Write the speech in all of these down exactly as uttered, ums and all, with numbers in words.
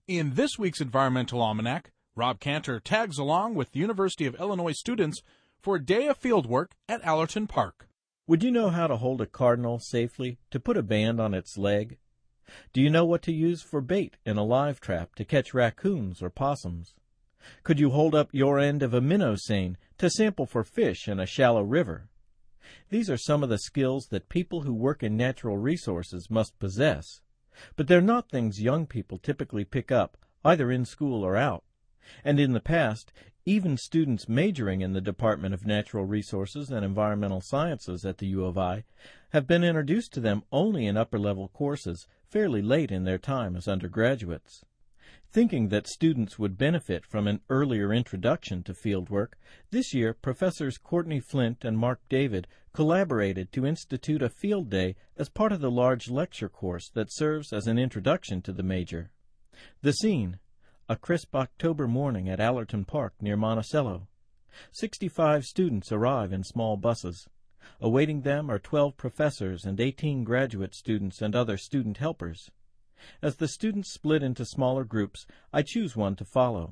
In this week's Environmental Almanac, Rob Cantor tags along with the University of Illinois students for a day of fieldwork at Allerton Park. Would you know how to hold a cardinal safely, to put a band on its leg? Do you know what to use for bait in a live trap to catch raccoons or possums? Could you hold up your end of a minnow seine to sample for fish in a shallow river? These are some of the skills that people who work in natural resources must possess. But they're not things young people typically pick up, either in school or out. And in the past, even students majoring in the Department of Natural Resources and Environmental Sciences at the U of I have been introduced to them only in upper-level courses fairly late in their time as undergraduates. Thinking that students would benefit from an earlier introduction to fieldwork, this year Professors Courtney Flint and Mark David collaborated to institute a field day as part of the large lecture course that serves as an introduction to the major. The scene: a crisp October morning at Allerton Park near Monticello. Sixty-five students arrive in small buses. Awaiting them are twelve professors and eighteen graduate students and other student helpers. As the students split into smaller groups, I choose one to follow.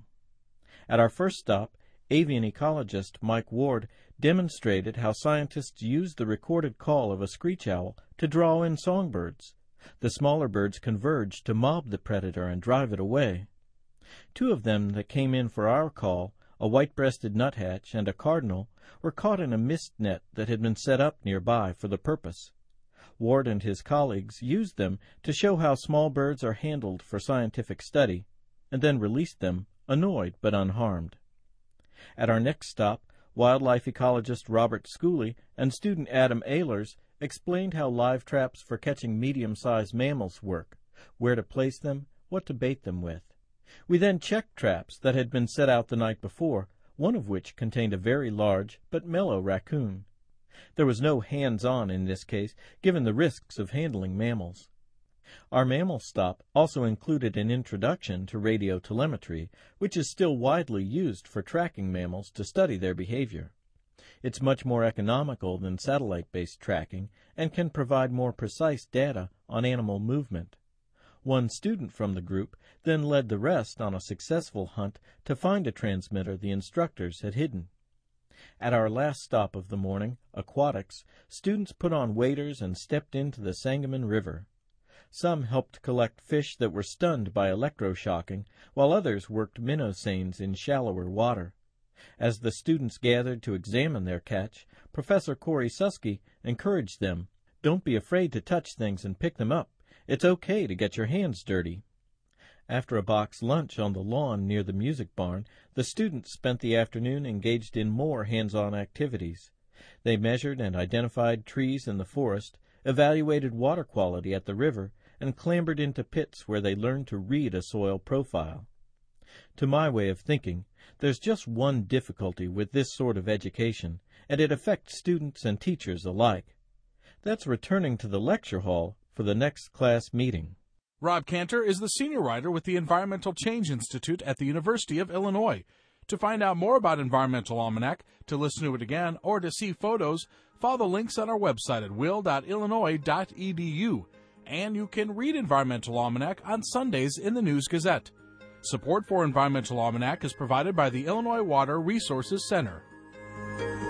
At our first stop, avian ecologist Mike Ward demonstrated how scientists use the recorded call of a screech owl to draw in songbirds. The smaller birds converge to mob the predator and drive it away. Two of them that came in for our call, a white-breasted nuthatch and a cardinal, were caught in a mist net that had been set up nearby for the purpose. Ward and his colleagues used them to show how small birds are handled for scientific study, and then released them, annoyed but unharmed. At our next stop, wildlife ecologist Robert Schooley and student Adam Ehlers explained how live traps for catching medium-sized mammals work, where to place them, what to bait them with. We then checked traps that had been set out the night before, one of which contained a very large but mellow raccoon. There was no hands-on in this case, given the risks of handling mammals. Our mammal stop also included an introduction to radiotelemetry, which is still widely used for tracking mammals to study their behavior. It's much more economical than satellite-based tracking and can provide more precise data on animal movement. One student from the group then led the rest on a successful hunt to find a transmitter the instructors had hidden. At our last stop of the morning, aquatics, students put on waders and stepped into the Sangamon River. Some helped collect fish that were stunned by electroshocking, while others worked minnow seines in shallower water. As the students gathered to examine their catch, Professor Corey Susky encouraged them, "Don't be afraid to touch things and pick them up. It's okay to get your hands dirty." After a box lunch on the lawn near the music barn, the students spent the afternoon engaged in more hands-on activities. They measured and identified trees in the forest, evaluated water quality at the river, and clambered into pits where they learned to read a soil profile. To my way of thinking, there's just one difficulty with this sort of education, and it affects students and teachers alike. That's returning to the lecture hall for the next class meeting. Rob Cantor is the senior writer with the Environmental Change Institute at the University of Illinois. To find out more about Environmental Almanac, to listen to it again, or to see photos, follow the links on our website at will dot illinois dot e d u. And you can read Environmental Almanac on Sundays in the News Gazette. Support for Environmental Almanac is provided by the Illinois Water Resources Center.